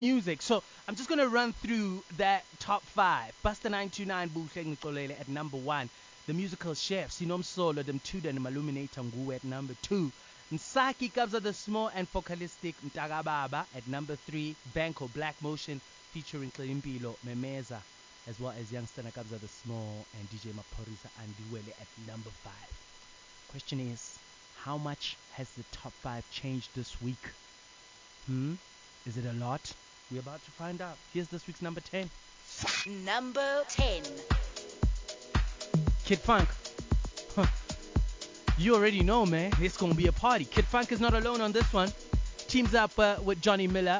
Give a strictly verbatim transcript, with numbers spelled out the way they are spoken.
music. So I'm just gonna run through that top five. Buster nine two nine Buhle Ngicolele at number one. The musical chefs, Sinom Solo, Them Tuda and Maluminator Ngu at number two. Nsaki Kabza the Small and Focalistic Mtaga Baba at number three. Banco Black Motion featuring Klimpilo Memeza, as well as Youngster Kabza the Small and D J Maporisa Andiwele at number five. Question is, how much has the top five changed this week? Hmm? Is it a lot? We're about to find out. Here's this week's number ten. Number ten. Kid Funk. Huh. You already know, man. It's gonna be a party. Kid Funk is not alone on this one. Teams up uh, with Johnny Miller